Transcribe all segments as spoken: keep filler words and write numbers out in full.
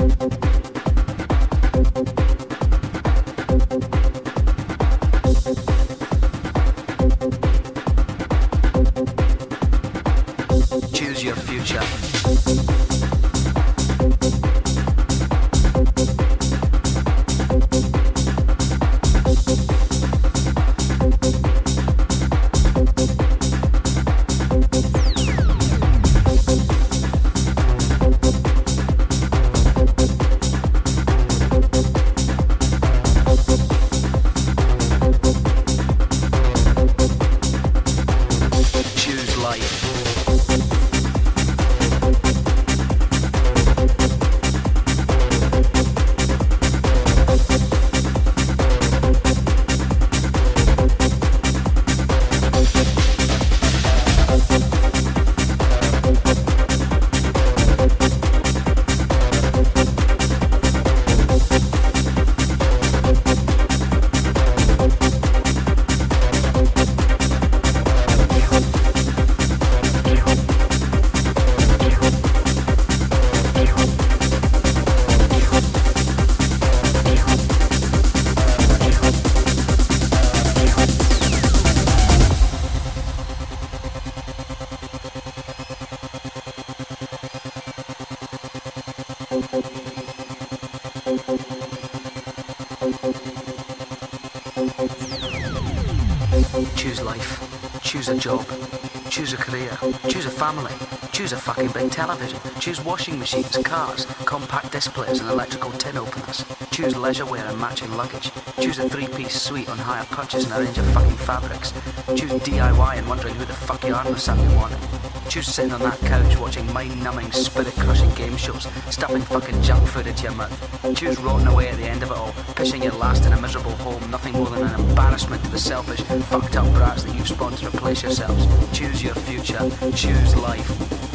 Choose life. Choose a job. Choose a career. Choose a family. Choose a fucking big television. Choose washing machines, cars, compact displays and electrical tin openers. Choose leisure wear and matching luggage. Choose a three-piece suite on hire purchase and a range of fucking fabrics. Choose D I Y and wondering who the fuck you are on a Saturday morning. Choose sitting on that couch watching mind-numbing, spirit-crushing game shows, stuffing fucking junk food into your mouth. Choose rotting away at the end of it all, pissing your last in a miserable home, nothing more than an embarrassment to the selfish, fucked-up brats that you've spawned to replace yourselves. Choose your future. Choose life.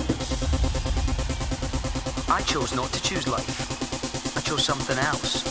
I chose not to choose life. I chose something else.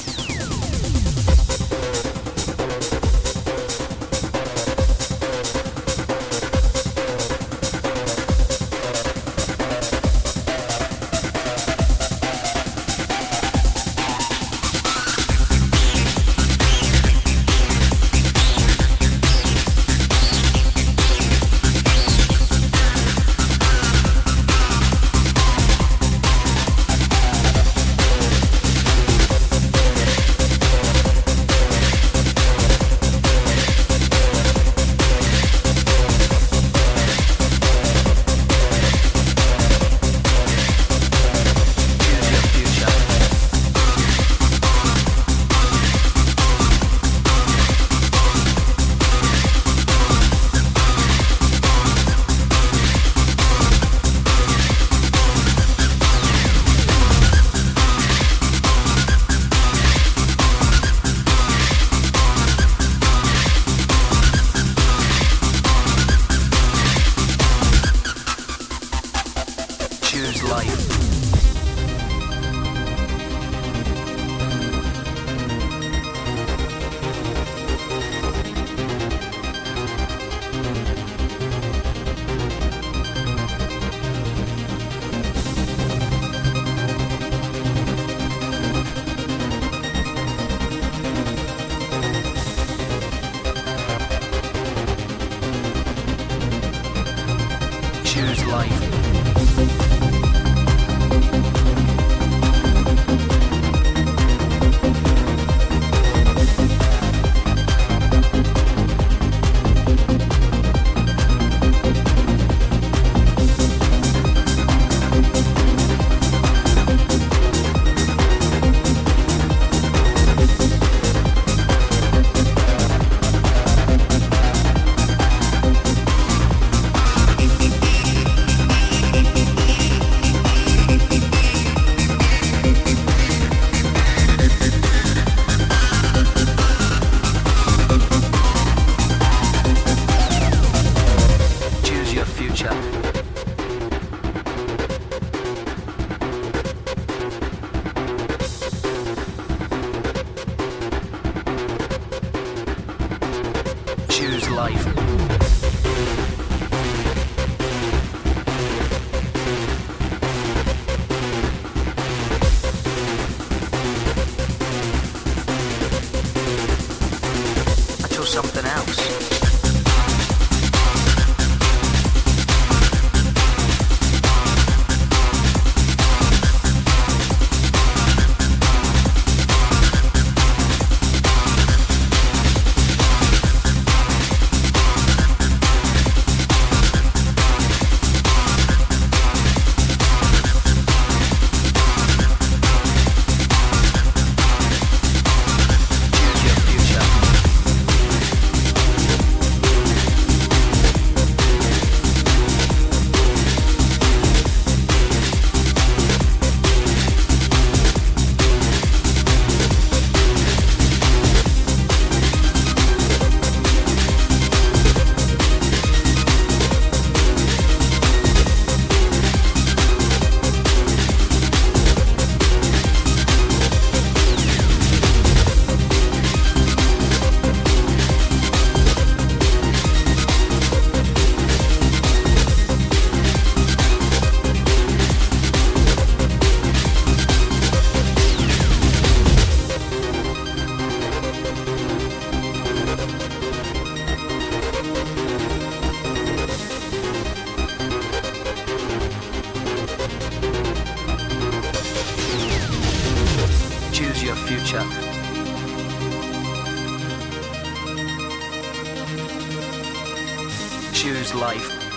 Choose life. Choose life.